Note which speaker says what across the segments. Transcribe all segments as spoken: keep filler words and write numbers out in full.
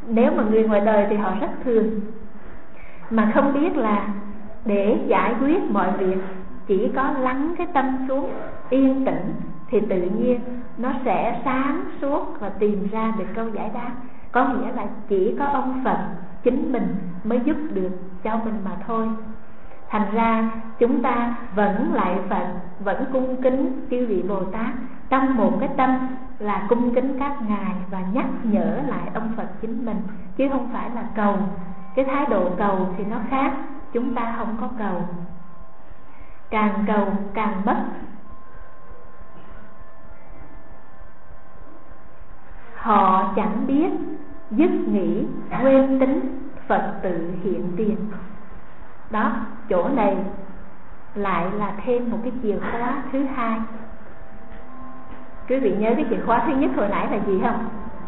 Speaker 1: nếu mà người ngoài đời thì họ rất thường, mà không biết là để giải quyết mọi việc chỉ có lắng cái tâm xuống yên tĩnh thì tự nhiên nó sẽ sáng suốt và tìm ra được câu giải đáp. Có nghĩa là chỉ có ông Phật chính mình mới giúp được cho mình mà thôi. Thành ra chúng ta vẫn lại Phật, vẫn cung kính chư vị Bồ Tát trong một cái tâm là cung kính các ngài và nhắc nhở lại ông Phật chính mình, chứ không phải là cầu. Cái thái độ cầu thì nó khác, chúng ta không có cầu. Càng cầu càng mất. Họ chẳng biết dứt nghĩ quên tính, Phật tự hiện tiền. Đó, chỗ này lại là thêm một cái chìa khóa thứ hai. Quý vị nhớ cái chìa khóa thứ nhất hồi nãy là gì không?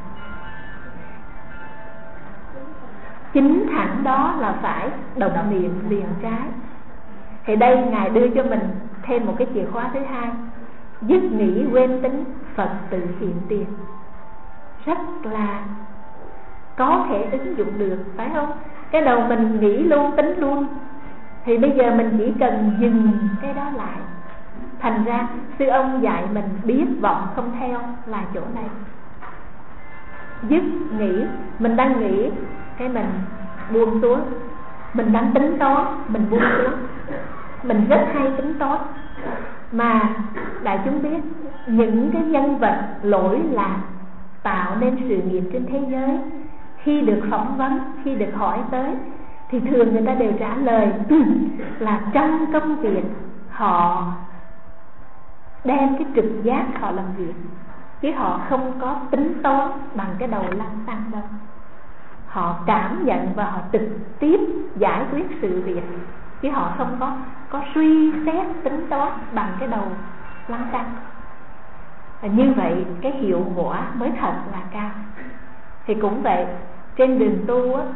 Speaker 1: Chính thẳng đó là phải động niệm liền trái. Thì đây Ngài đưa cho mình thêm một cái chìa khóa thứ hai. Dứt nghĩ quên tính, Phật tự hiện tiền. Rất là có thể ứng dụng được, phải không? Cái đầu mình nghĩ luôn, tính luôn, thì bây giờ mình chỉ cần dừng cái đó lại. Thành ra sư ông dạy mình biết vọng không theo là chỗ này. Dứt nghĩ, mình đang nghĩ cái mình buông xuống. Mình đang tính toán, mình buông xuống. Mình rất hay tính toán. Mà đại chúng biết, những cái nhân vật lỗi lạc tạo nên sự nghiệp trên thế giới, khi được phỏng vấn, khi được hỏi tới, thì thường người ta đều trả lời là trong công việc họ đem cái trực giác họ làm việc, chứ họ không có tính toán bằng cái đầu lăng xăng đâu. Họ cảm nhận và họ trực tiếp giải quyết sự việc, chứ họ không có có suy xét tính toán bằng cái đầu lăng xăng. Như vậy cái hiệu quả mới thật là cao. Thì cũng vậy, trên đường tu á,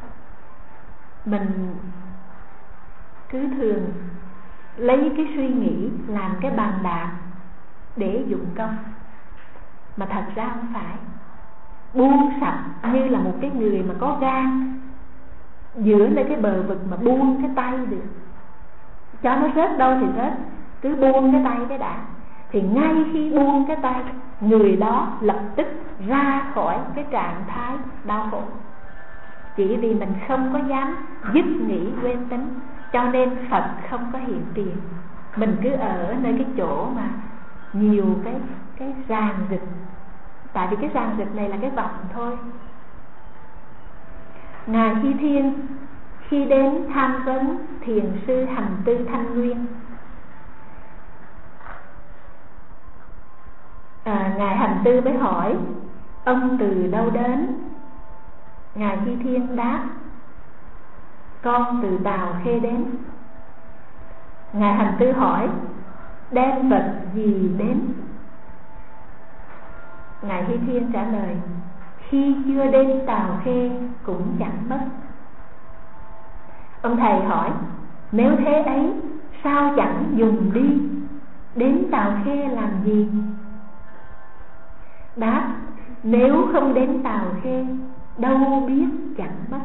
Speaker 1: mình cứ thường lấy cái suy nghĩ làm cái bàn đạp để dụng công, mà thật ra không phải. Buông sạch như là một cái người mà có gan giữa lên cái bờ vực mà buông cái tay được, cho nó rớt đâu thì rớt, cứ buông cái tay cái đã. Thì ngay khi buông cái tay, người đó lập tức ra khỏi cái trạng thái đau khổ. Chỉ vì mình không có dám dứt nghĩ quên tính, cho nên Phật không có hiện tiền. Mình cứ ở nơi cái chỗ mà nhiều cái cái ràng rực. Tại vì cái ràng rực này là cái vọng thôi. Ngài Hy Thiên khi đến tham vấn thiền sư Hành Tư Thanh Nguyên, à, Ngài Hành Tư mới hỏi ông từ đâu đến. Ngài Hy Thiên đáp: con từ Tào Khê đến. Ngài Hành Tư hỏi: đem vật gì đến? Ngài Hy Thiên trả lời: khi chưa đến Tào Khê cũng chẳng mất. Ông thầy hỏi: nếu thế ấy sao chẳng dùng đi, đến Tào Khê làm gì? Đáp: nếu không đến Tào Khê đâu biết chẳng mất.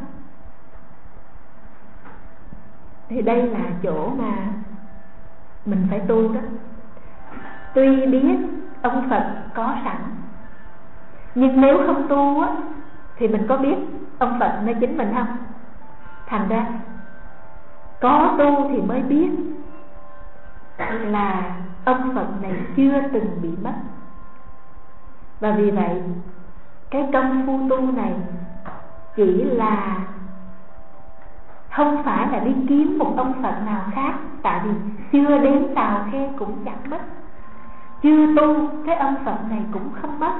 Speaker 1: Thì đây là chỗ mà mình phải tu đó. Tuy biết ông Phật có sẵn, nhưng nếu không tu á, thì mình có biết ông Phật nơi chính mình không? Thành ra có tu thì mới biết là ông Phật này chưa từng bị mất. Và vì vậy cái công phu tu này chỉ là không phải là đi kiếm một ông Phật nào khác. Tại vì chưa đến Tào Khê cũng chẳng mất, chưa tu cái ông Phật này cũng không mất.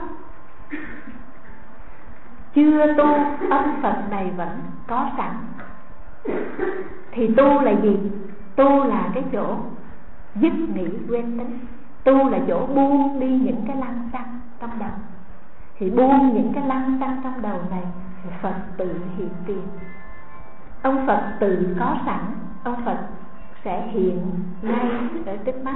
Speaker 1: Chưa tu ông Phật này vẫn có sẵn. Thì tu là gì? Tu là cái chỗ dứt nghĩ quên tính. Tu là chỗ buông đi những cái lăng xăng trong đầu. Thì buông những cái lăng xăng trong đầu này thì Phật tự hiện tiền. Ông Phật tự có sẵn, ông Phật sẽ hiện ngay ở trước mắt.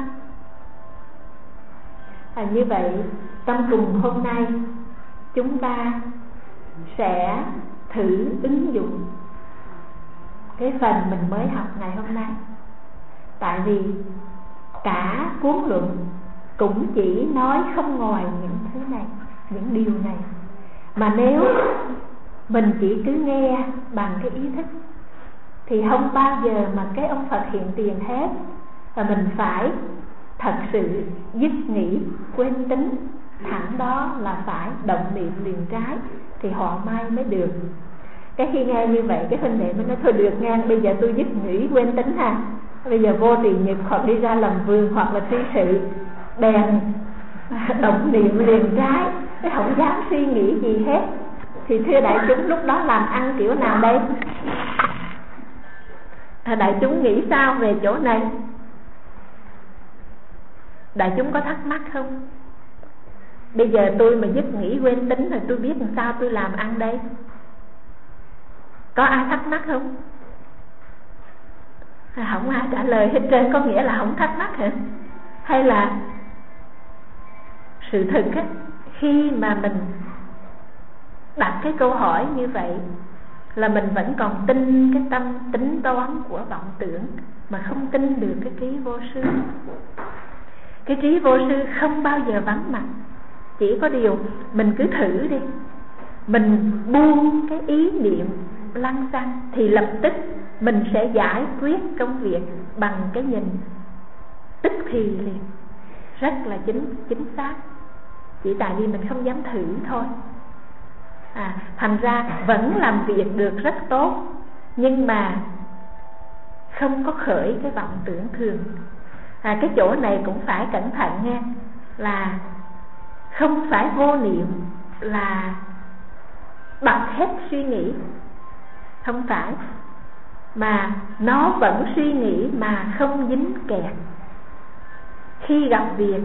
Speaker 1: À, như vậy trong cùng hôm nay chúng ta sẽ thử ứng dụng cái phần mình mới học ngày hôm nay. Tại vì cả cuốn luận cũng chỉ nói không ngoài những thứ này, những điều này. Mà nếu mình chỉ cứ nghe bằng cái ý thức thì không bao giờ mà cái ông Phật hiện tiền hết. Và mình phải thật sự dứt nghĩ, quên tính, thẳng đó là phải động niệm liền trái thì họ mai mới được. Cái khi nghe như vậy, cái huynh đệ mới nói thôi được nghe, bây giờ tôi dứt nghĩ quên tính ha, bây giờ vô trì nhật hoặc đi ra làm vườn hoặc là thi sự, bèn động niệm liền trái, cái không dám suy nghĩ gì hết. Thì thưa đại chúng, lúc đó làm ăn kiểu nào đây? À, đại chúng nghĩ sao về chỗ này? Đại chúng có thắc mắc không? Bây giờ tôi mà dứt nghĩ quên tính rồi tôi biết làm sao tôi làm ăn đây? Có ai thắc mắc không? À, không ai trả lời hết trơn, có nghĩa là không thắc mắc hả? Hay là sự thực á, khi mà mình đặt cái câu hỏi như vậy là mình vẫn còn tin cái tâm tính toán của vọng tưởng, mà không tin được cái trí vô sư. Cái trí vô sư không bao giờ vắng mặt. Chỉ có điều mình cứ thử đi, mình buông cái ý niệm lăng xăng thì lập tức mình sẽ giải quyết công việc bằng cái nhìn tức thì liền, rất là chính chính xác. Chỉ tại vì mình không dám thử thôi. À, thành ra vẫn làm việc được rất tốt, nhưng mà không có khởi cái vọng tưởng thường. À, cái chỗ này cũng phải cẩn thận nghe, là không phải vô niệm là bật hết suy nghĩ, không phải, mà nó vẫn suy nghĩ mà không dính kẹt. Khi gặp việc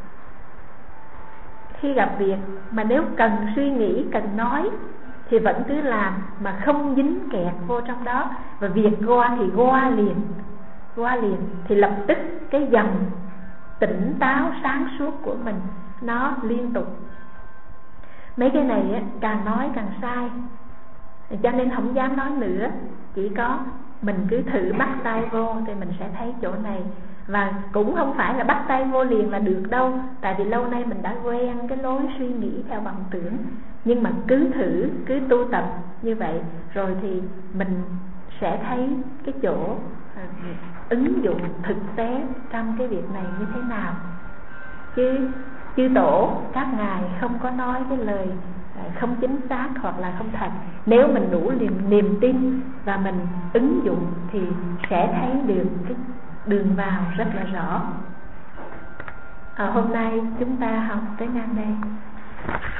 Speaker 1: Khi gặp việc mà nếu cần suy nghĩ, cần nói thì vẫn cứ làm mà không dính kẹt vô trong đó. Và việc qua thì qua liền, qua liền thì lập tức cái dòng tỉnh táo sáng suốt của mình nó liên tục. Mấy cái này á, càng nói càng sai, cho nên không dám nói nữa. Chỉ có mình cứ thử bắt tay vô thì mình sẽ thấy chỗ này. Và cũng không phải là bắt tay vô liền là được đâu, tại vì lâu nay mình đã quen cái lối suy nghĩ theo vọng tưởng. Nhưng mà cứ thử, cứ tu tập như vậy rồi thì mình sẽ thấy cái chỗ uh, ứng dụng thực tế trong cái việc này như thế nào. Chứ chư tổ các ngài không có nói cái lời không chính xác hoặc là không thật. Nếu mình đủ niềm, niềm tin và mình ứng dụng thì sẽ thấy được cái đường vào rất là rõ. À, hôm nay chúng ta học tới ngang đây.